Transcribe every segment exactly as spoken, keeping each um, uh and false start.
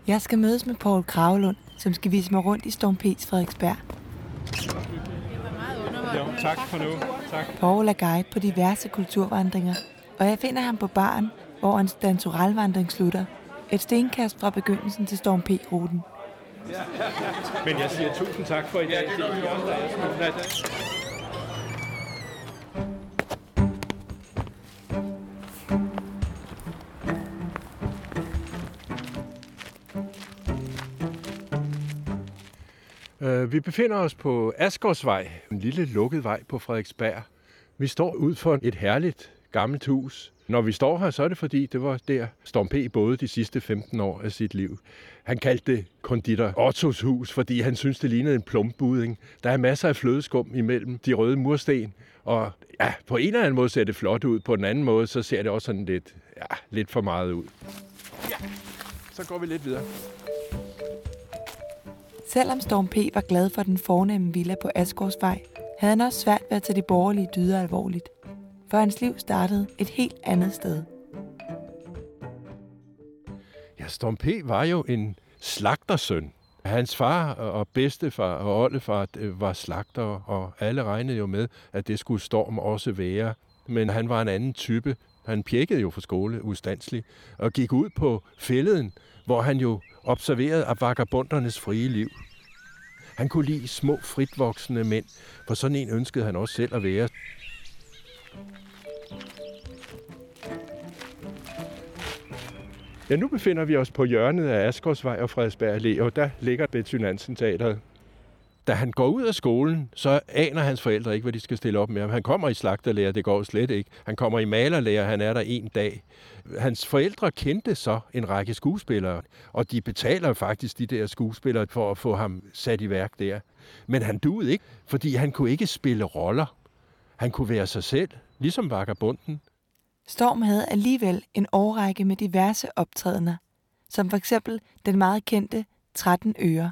Jeg skal mødes med Poul Kragelund, som skal vise mig rundt i Storm P's Frederiksberg. Jo, tak for nu. Tak. Poul er guide på diverse kulturvandringer, og jeg finder ham på baren, hvor en dansoralvandring slutter. Et stenkast fra begyndelsen til Storm P-ruten. Men jeg siger tusind tak for i dag. Vi befinder os på Asgårdsvej, en lille lukket vej på Frederiksberg. Vi står ud for et herligt gammelt hus. Når vi står her, så er det fordi, det var der Storm P. boede de sidste femten år af sit liv. Han kaldte det konditor Ottos hus, fordi han syntes, det lignede en plumbuding. Der er masser af flødeskum imellem de røde mursten, og ja, på en eller anden måde ser det flot ud. På den anden måde, så ser det også sådan lidt, ja, lidt for meget ud. Ja, så går vi lidt videre. Selvom Storm P. var glad for den fornemme villa på Asgårdsvej, havde han også svært ved at tage de borgerlige dyder alvorligt. For hans liv startede et helt andet sted. Ja, Storm P. var jo en slagtersøn. Hans far og bedstefar og oldefar var slagter, og alle regnede jo med, at det skulle Storm også være. Men han var en anden type. Han pjekkede jo for skole ustandsligt og gik ud på fælleden, hvor han jo observerede vagabondernes frie liv. Han kunne lide små, fritvoksende mænd, for sådan en ønskede han også selv at være. Ja, nu befinder vi os på hjørnet af Asgårdsvej og Frederiksberg Allé, og der ligger Betty Nansen Teatret. Da han går ud af skolen, så aner hans forældre ikke, hvad de skal stille op med ham. Han kommer i slagterlærer, det går slet ikke. Han kommer i malerlærer, han er der en dag. Hans forældre kendte så en række skuespillere, og de betaler faktisk de der skuespillere for at få ham sat i værk der. Men han duede ikke, fordi han kunne ikke spille roller. Han kunne være sig selv, ligesom vagabunden. Storm havde alligevel en årrække med diverse optrædener, som for eksempel den meget kendte tretten ører.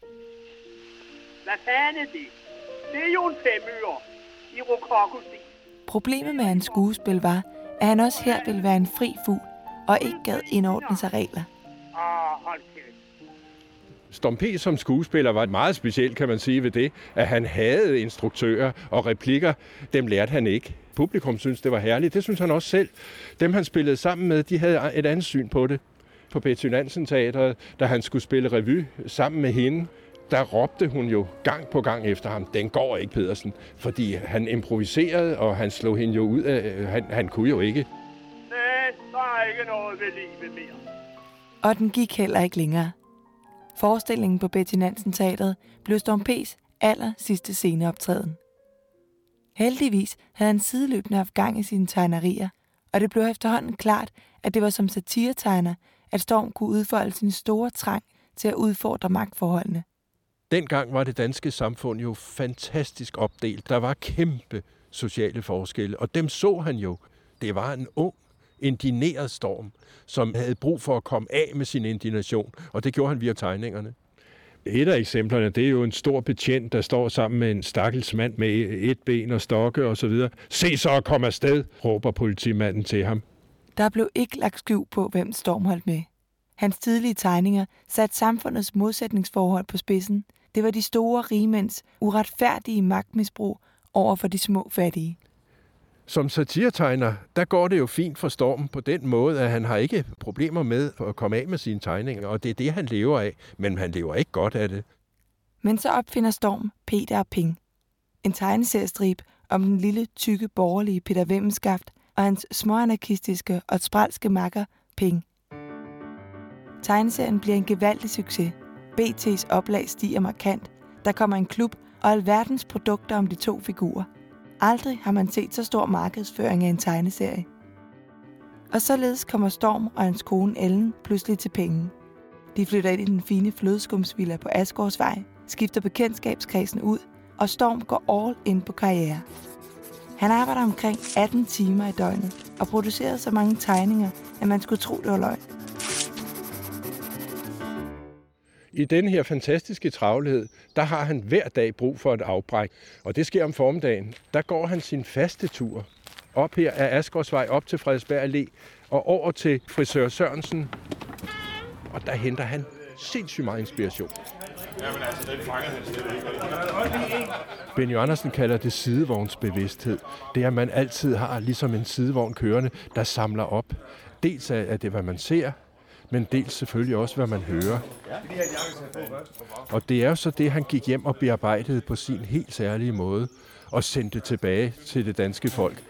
Hvad fanden er det? Det er jo en femøre i rokokostil. Problemet med hans skuespil var, at han også her ville være en fri fugl og ikke gad indordne sig regler. Ah, hold kæft. Storm P. som skuespiller var meget specielt, kan man sige, ved det, at han havde instruktører og replikker. Dem lærte han ikke. Publikum synes det var herligt. Det synes han også selv. Dem, han spillede sammen med, de havde et andet syn på det. På Betty Nansen Teatret, da han skulle spille revy sammen med hende, der råbte hun jo gang på gang efter ham, den går ikke, Pedersen, fordi han improviserede, og han slog hende jo ud af, han, han kunne jo ikke. Nej, der er ikke noget ved livet mere. Og den gik heller ikke længere. Forestillingen på Betty Nansen Teatret blev Storm P's aller sidste sceneoptræden. Heldigvis havde han sideløbende haft gang i sine tegnerier, og det blev efterhånden klart, at det var som satiretegner, at Storm kunne udfolde sin store trang til at udfordre magtforholdene. Dengang var det danske samfund jo fantastisk opdelt. Der var kæmpe sociale forskelle, og dem så han jo. Det var en ung, indigneret Storm, som havde brug for at komme af med sin indignation, og det gjorde han via tegningerne. Et af eksemplerne, det er jo en stor betjent, der står sammen med en stakkels mand med et ben og stokke og så videre. Se så at komme afsted, råber politimanden til ham. Der blev ikke lagt skjul på, hvem Storm holdt med. Hans tidlige tegninger satte samfundets modsætningsforhold på spidsen. Det var de store rigmænds uretfærdige magtmisbrug over for de små fattige. Som satiretegner, der går det jo fint for Storm på den måde, at han har ikke problemer med at komme af med sine tegninger, og det er det, han lever af, men han lever ikke godt af det. Men så opfinder Storm Peter og Ping. En tegneseriestrip om den lille, tykke, borgerlige Peter Vemmenskaft og hans småanarkistiske og spralske makker Ping. Tegneserien bliver en gevaldig succes. B T's oplag stiger markant. Der kommer en klub og alverdens produkter om de to figurer. Aldrig har man set så stor markedsføring af en tegneserie. Og således kommer Storm og hans kone Ellen pludselig til penge. De flytter ind i den fine flødeskumsvilla på Asgårdsvej, skifter bekendtskabskredsen ud, og Storm går all in på karriere. Han arbejder omkring atten timer i døgnet og producerer så mange tegninger, at man skulle tro, det var løgn. I denne her fantastiske travlhed, der har han hver dag brug for et afbræk. Og det sker om formiddagen. Der går han sin faste tur op her af Asgårdsvej op til Frederiksberg Allé og over til frisør Sørensen. Og der henter han sindssygt meget inspiration. Jamen altså, den fanger han slet ikke. Benny Andersen kalder det sidevognsbevidsthed. Det er, at man altid har ligesom en sidevogn kørende, der samler op. Dels er det, hvad man ser, men dels selvfølgelig også, hvad man hører. Og det er jo så det, han gik hjem og bearbejdede på sin helt særlige måde og sendte tilbage til det danske folk.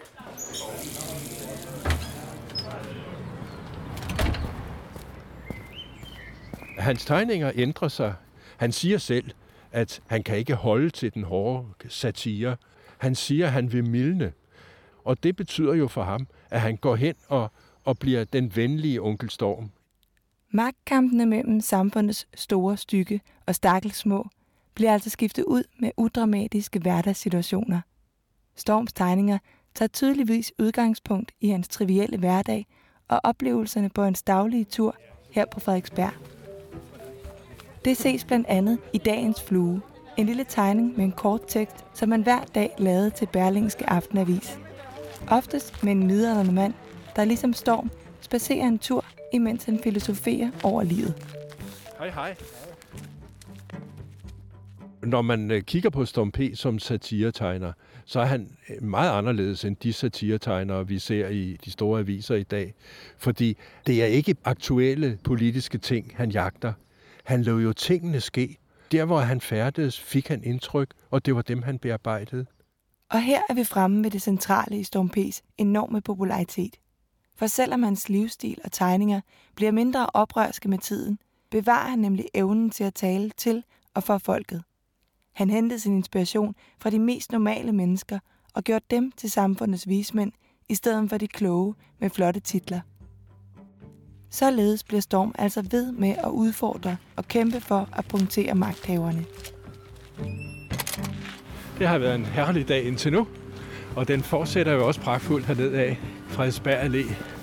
Hans tegninger ændrer sig. Han siger selv, at han kan ikke holde til den hårde satire. Han siger, at han vil mildne. Og det betyder jo for ham, at han går hen og, og bliver den venlige onkel Storm. Magtkampene mellem samfundets store stykke og stakkels små bliver altså skiftet ud med udramatiske hverdagssituationer. Storms tegninger tager tydeligvis udgangspunkt i hans trivielle hverdag og oplevelserne på hans daglige tur her på Frederiksberg. Det ses blandt andet i Dagens Flue, en lille tegning med en kort tekst, som man hver dag lavede til Berlingske Aftenavis. Oftest med en midaldrende mand, der ligesom Storm spacerer en tur, imens han filosoferer over livet. Hej, hej. Når man kigger på Storm P. som satiretegner, så er han meget anderledes end de satiretegnere, vi ser i de store aviser i dag. Fordi det er ikke aktuelle politiske ting, han jagter. Han lod jo tingene ske. Der, hvor han færdedes, fik han indtryk, og det var dem, han bearbejdede. Og her er vi fremme ved det centrale i Storm P's enorme popularitet. For selvom hans livsstil og tegninger bliver mindre oprørske med tiden, bevarer han nemlig evnen til at tale til og for folket. Han hentede sin inspiration fra de mest normale mennesker og gjorde dem til samfundets vismænd, i stedet for de kloge med flotte titler. Således bliver Storm altså ved med at udfordre og kæmpe for at punktere magthaverne. Det har været en herlig dag indtil nu, og den fortsætter jo også pragtfuldt hernede af Frederiksberg Allé.